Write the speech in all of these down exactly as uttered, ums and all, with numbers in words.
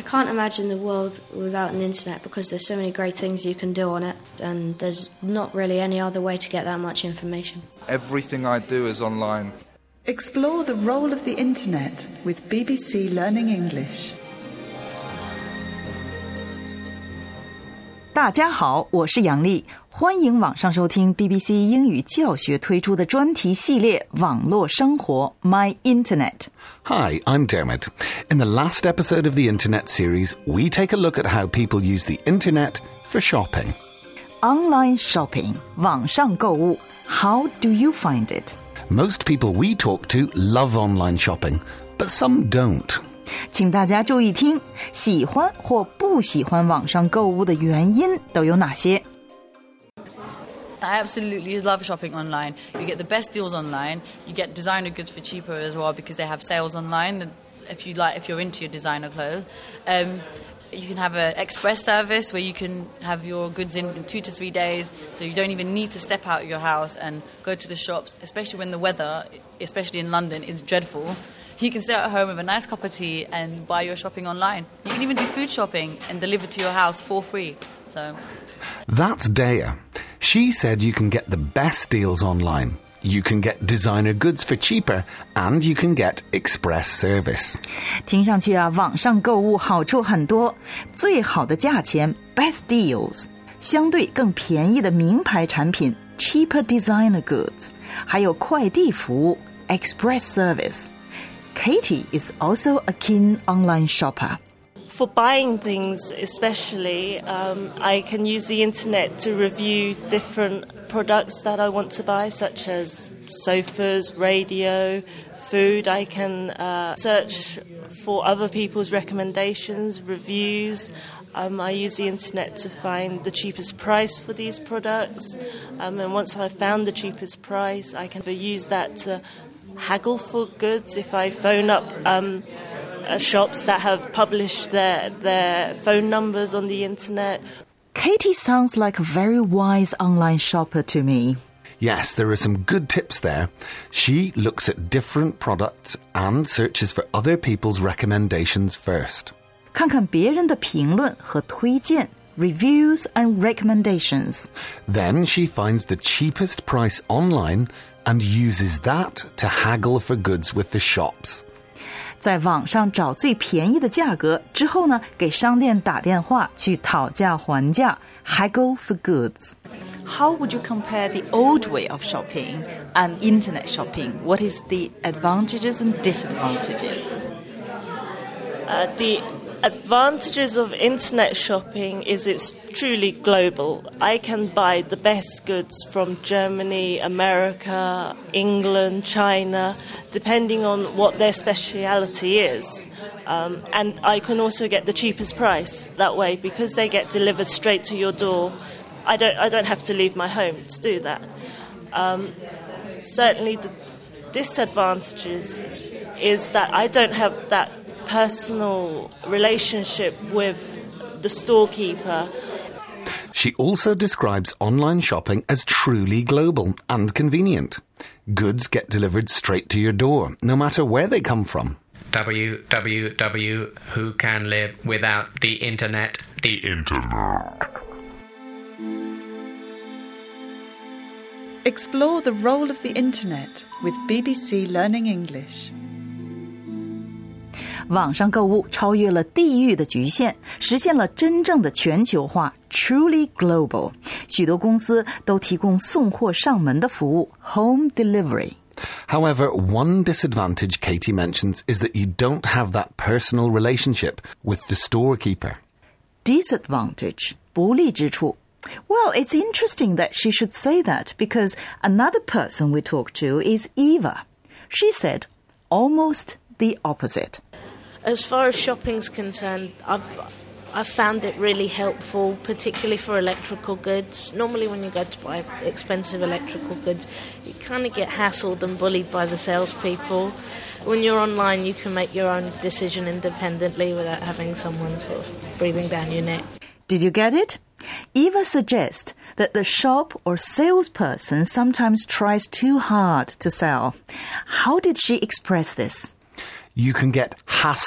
can't imagine the world without an internet because there's so many great things you can do on it, and there's not really any other way to get that much information. Everything I do is online. Explore the role of the internet with B B C Learning English. 大家好，我是杨丽，欢迎网上收听 B B C 英语教学推出的专题系列网络生活 My Internet. Hi, I'm Dermot. In the last episode of the Internet series, we take a look at how people use the Internet for shopping. Online shopping, 网上购物. How do you find it? Most people we talk to love online shopping, but some don't. 请大家注意听，喜欢或不喜欢网上购物的原因都有哪些？ I absolutely love shopping online. You get the best deals online. You get designer goods for cheaper as well because they have sales online. If you like, if you're into your designer clothes, um, you can have an express service where you can have your goods in, in two to three days, so you don't even need to step out of your house and go to the shops. Especially when the weather, especially in London, is dreadful. You can stay at home with a nice cup of tea and buy your shopping online. You can even do food shopping and deliver to your house for free. So. That's Daya. She said you can get the best deals online. You can get designer goods for cheaper, and you can get express service. 听上去啊，网上购物好处很多，最好的价钱 best deals， 相对更便宜的名牌产品 cheaper designer goods， 还有快递服务 express service。Katie is also a keen online shopper. For buying things especially, um, I can use the internet to review different products that I want to buy, such as sofas, radio, food. I can uh, search for other people's recommendations, reviews. Um, I use the internet to find the cheapest price for these products. Um, and once I've found the cheapest price, I can use that to haggle for goods. If I phone up um, uh, shops that have published their, their phone numbers on the internet. Katie sounds like a very wise online shopper to me. Yes, there are some good tips there. She looks at different products and searches for other people's recommendations first. 看看别人的评论和推荐 reviews and recommendations. Then she finds the cheapest price online and uses that to haggle for goods with the shops. 在网上找最便宜的价格之后呢，给商店打电话去讨价还价 haggle for goods. How would you compare the old way of shopping and internet shopping? What is the advantages and disadvantages? Uh, the advantages of internet shopping is it's truly global. I can buy the best goods from Germany, America, England, China, depending on what their speciality is. Um, and I can also get the cheapest price that way because they get delivered straight to your door. I don't, I don't have to leave my home to do that. Um, certainly the disadvantages is that I don't have that personal relationship with the storekeeper. She also describes online shopping as truly global and convenient. Goods get delivered straight to your door, no matter where they come from. W W W Who can live without the internet? The internet. Explore the role of the internet with B B C Learning English. 网上购物超越了地域的局限，实现了真正的全球化 truly global。 许多公司都提供送货上门的服务 home delivery。 However, one disadvantage Katie mentions is that you don't have that personal relationship with the storekeeper. Disadvantage 不利之处。 Well, it's interesting that she should say that because another person we talked to is Eva. She said almost the opposite. As far as shopping's concerned, I've I've found it really helpful, particularly for electrical goods. Normally when you go to buy expensive electrical goods, you kind of get hassled and bullied by the salespeople. When you're online, you can make your own decision independently without having someone sort of breathing down your neck. Did you get it? Eva suggests that the shop or salesperson sometimes tries too hard to sell. How did she express this? You can get hassled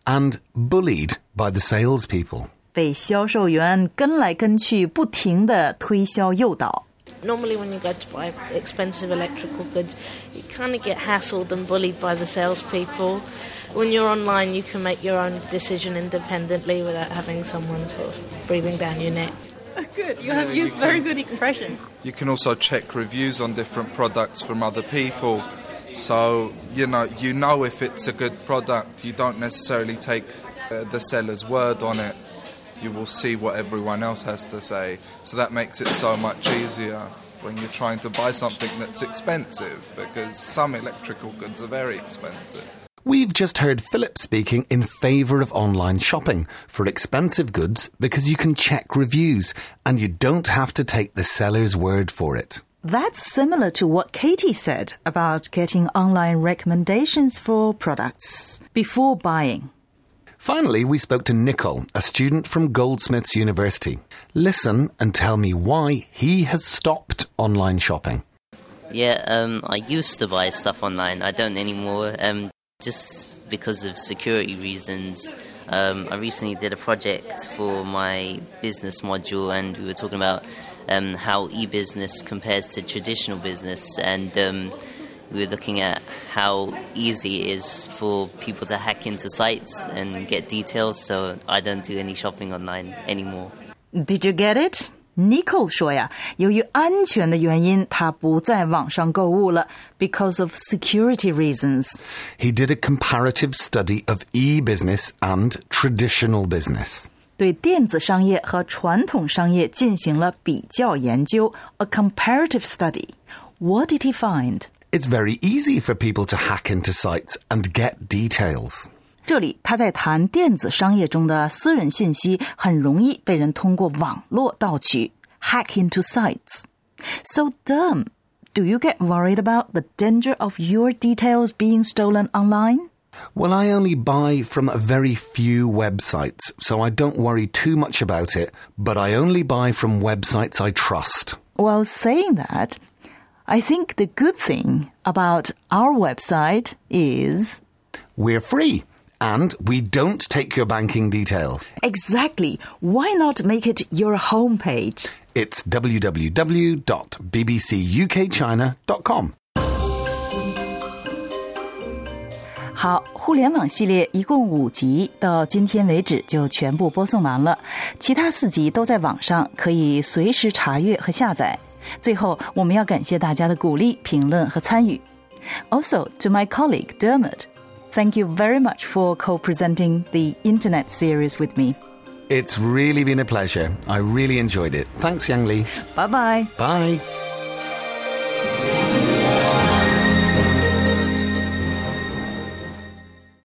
and bullied by the salespeople. 被销售员跟来跟去，不停地推销诱导。 Normally when you go to buy expensive electrical goods, you kind of get hassled and bullied by the salespeople. When you're online, you can make your own decision independently without having someone sort of breathing down your neck. Good, you have used very good expressions. You can also check reviews on different products from other people. So, you know, you know if it's a good product. You don't necessarily take uh, the seller's word on it. You will see what everyone else has to say. So that makes it so much easier when you're trying to buy something that's expensive, because some electrical goods are very expensive. We've just heard Philip speaking in favour of online shopping for expensive goods because you can check reviews and you don't have to take the seller's word for it. That's similar to what Katie said about getting online recommendations for products before buying. Finally, we spoke to Nicole, a student from Goldsmiths University. Listen and tell me why he has stopped online shopping. Yeah, um, I used to buy stuff online. I don't anymore, um, just because of security reasons. Um, I recently did a project for my business module, and we were talking about um, how e-business compares to traditional business, and um, we were looking at how easy it is for people to hack into sites and get details, so I don't do any shopping online anymore. Did you get it? Nicole 说呀，由于安全的原因，他不在网上购物了 because of security reasons. He did a comparative study of e-business and traditional business. 对电子商业和传统商业进行了比较研究 a comparative study. What did he find? It's very easy for people to hack into sites and get details. 这里他在谈电子商业中的私人信息很容易被人通过网络盗取 hack into sites. So, Derm, do you get worried about the danger of your details being stolen online? Well, I only buy from a very few websites, so I don't worry too much about it, but I only buy from websites I trust. Well, saying that, I think the good thing about our website is... we're free. And we don't take your banking details. Exactly. Why not make it your homepage? It's w w w dot b b c u k china dot com. 好，互联网系列一共五集，到今天为止就全部播送完了。其他四集都在网上，可以随时查阅和下载。最后，我们要感谢大家的鼓励、评论和参与。Also, to my colleague Dermot.Thank you very much for co-presenting the Internet series with me. It's really been a pleasure. I really enjoyed it. Thanks, Yang Li. Bye-bye. Bye.